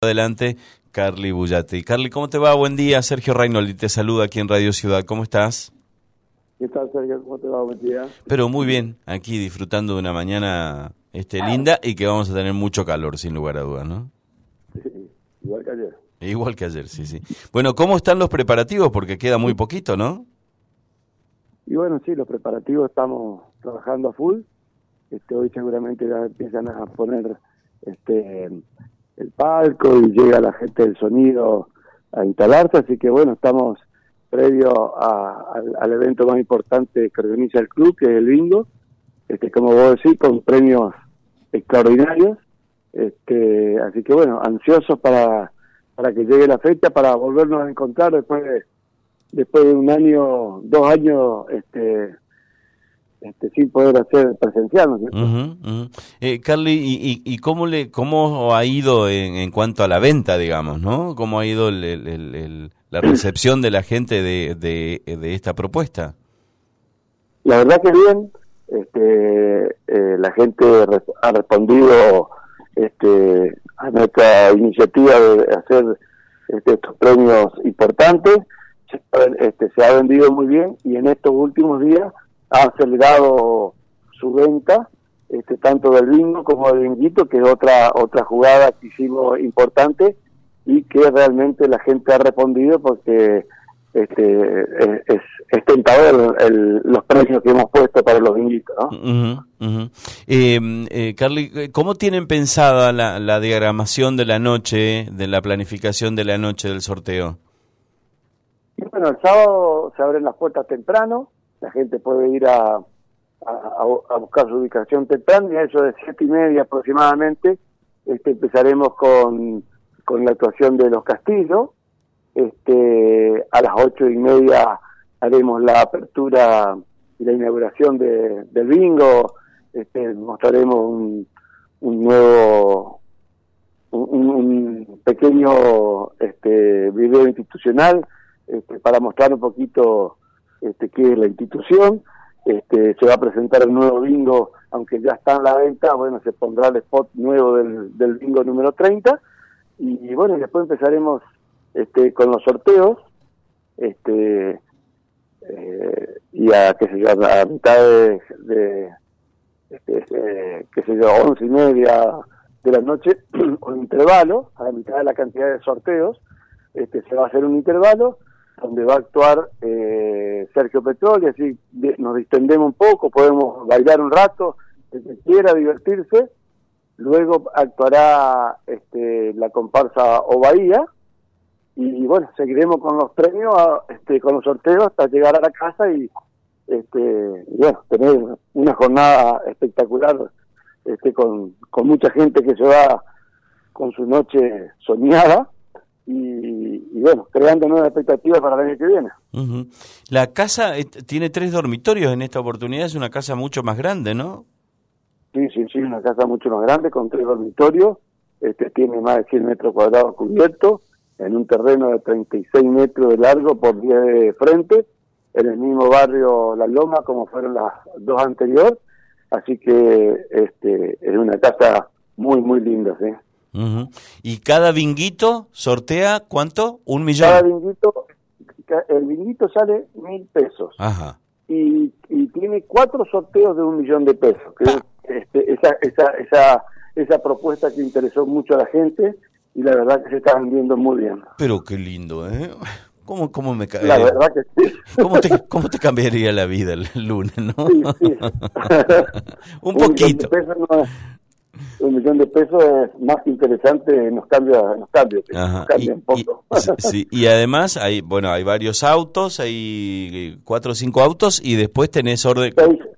Adelante, Carly Bullati. Carly, ¿cómo te va? Buen día. Sergio Rainoldi te saluda aquí en Radio Ciudad. ¿Cómo estás? ¿Qué tal, Sergio? ¿Cómo te va? Buen día. Pero muy bien, aquí disfrutando de una mañana linda y que vamos a tener mucho calor, sin lugar a dudas, ¿no? Sí, igual que ayer. Igual que ayer, sí. Bueno, ¿cómo están los preparativos? Porque queda muy poquito, ¿no? Y bueno, sí, los preparativos estamos trabajando a full. Hoy seguramente ya empiezan a poner el palco y llega la gente del sonido a instalarse, así que bueno, estamos previo al evento más importante que organiza el club, que es el bingo, como vos decís, con premios extraordinarios, así que bueno, ansiosos para que llegue la fecha, para volvernos a encontrar después de un año, 2 años, sin poder hacer presencial, ¿no es cierto? Carly, ¿y cómo ha ido en cuanto a la venta, digamos, ¿no? ¿Cómo ha ido la recepción de la gente de esta propuesta? La verdad que bien, la gente ha respondido a nuestra iniciativa de hacer estos premios importantes. Se ha vendido muy bien y en estos últimos días ha acelerado su venta, tanto del bingo como del binguito, que es otra jugada que hicimos importante y que realmente la gente ha respondido porque es tentador los precios que hemos puesto para los binguitos, ¿no? Carly, ¿cómo tienen pensada la diagramación de la noche, de la planificación de la noche del sorteo? Y bueno, el sábado se abren las puertas temprano, la gente puede ir a buscar su ubicación temprano, y a eso de 7:30 aproximadamente empezaremos con la actuación de los castillos. A las 8:30 haremos la apertura y la inauguración del bingo. Mostraremos un pequeño video institucional para mostrar un poquito qué es la institución. Se va a presentar el nuevo bingo, aunque ya está en la venta. Bueno, se pondrá el spot nuevo del bingo número 30 y bueno, después empezaremos con los sorteos, y a mitad de 11:30 de la noche, un intervalo, a la mitad de la cantidad de sorteos, se va a hacer un intervalo donde va a actuar Sergio Petroli, así nos distendemos un poco, podemos bailar un rato, el que quiera divertirse. Luego actuará la comparsa O Bahía, y bueno, seguiremos con los premios, con los sorteos hasta llegar a la casa y bueno, tener una jornada espectacular, con mucha gente que se va con su noche soñada y bueno, creando nuevas expectativas para el año que viene. Uh-huh. La casa tiene 3 dormitorios en esta oportunidad, es una casa mucho más grande, ¿no? Sí, una casa mucho más grande con 3 dormitorios, tiene más de 100 metros cuadrados cubiertos, en un terreno de 36 metros de largo por 10 de frente, en el mismo barrio La Loma como fueron las 2 anteriores, así que es una casa muy, muy linda, ¿sí? Uh-huh. ¿Y cada binguito sortea cuánto? ¿1 millón? Cada binguito, el binguito sale 1.000 pesos. Ajá. Y tiene 4 sorteos de 1 millón de pesos. Creo que esa propuesta que interesó mucho a la gente y la verdad que se está vendiendo muy bien. Pero qué lindo, ¿eh? ¿Cómo me cae? La verdad que sí. ¿Cómo te cambiaría la vida el lunes, no? Sí. Un poquito. 1 millón de pesos es más que interesante, nos cambia un poco. Sí, y además hay varios autos, hay 4 o 5 autos y después tenés orden.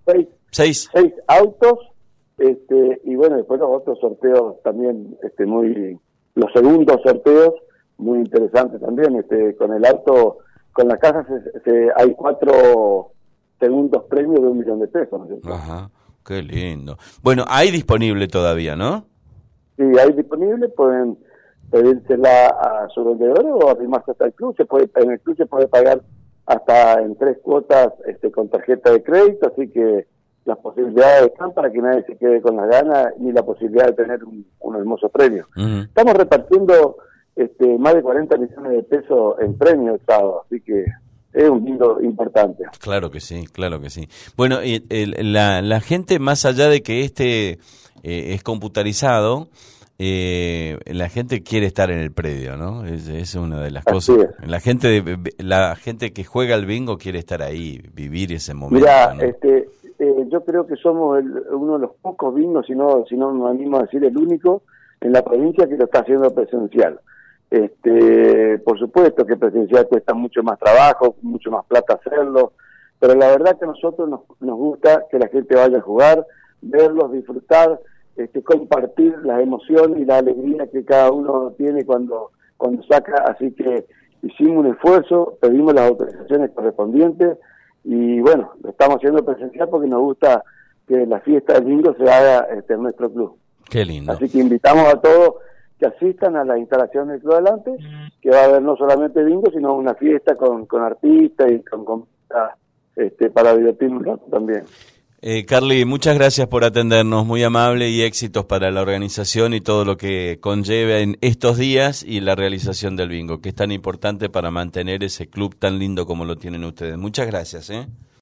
6 autos, y bueno, después los otros sorteos también, los segundos sorteos muy interesantes también, con el auto, con la casa hay 4 segundos premios de 1 millón de pesos, ¿no? Ajá. Qué lindo. Bueno, hay disponible todavía, ¿no? Sí, hay disponible, pueden pedírsela a su vendedor o arrimarse hasta el club. En el club se puede pagar hasta en 3 cuotas con tarjeta de crédito, así que las posibilidades están para que nadie se quede con las ganas, ni la posibilidad de tener un hermoso premio. Estamos repartiendo más de 40 millones de pesos en premios el sábado, así que es un bingo importante. Claro que sí, claro que sí. Bueno, la gente, más allá de que es computarizado, la gente quiere estar en el predio, ¿no? Es una de las Así cosas. es. La gente que juega al bingo quiere estar ahí, vivir ese momento. Mirá, ¿no? yo creo que somos uno de los pocos bingos, si no me animo a decir el único, en la provincia que lo está haciendo presencial. Por supuesto que presencial cuesta mucho más trabajo, mucho más plata hacerlo, pero la verdad que a nosotros nos gusta que la gente vaya a jugar, verlos, disfrutar, compartir las emociones y la alegría que cada uno tiene cuando saca, así que hicimos un esfuerzo, pedimos las autorizaciones correspondientes y bueno, lo estamos haciendo presencial porque nos gusta que la fiesta del bingo se haga en nuestro club. Qué lindo. Así que invitamos a todos que asistan a la instalación del Club Adelante, que va a haber no solamente bingo, sino una fiesta con artistas y con para divertirnos un rato también. Carly, muchas gracias por atendernos, muy amable, y éxitos para la organización y todo lo que conlleve en estos días y la realización del bingo, que es tan importante para mantener ese club tan lindo como lo tienen ustedes. Muchas gracias.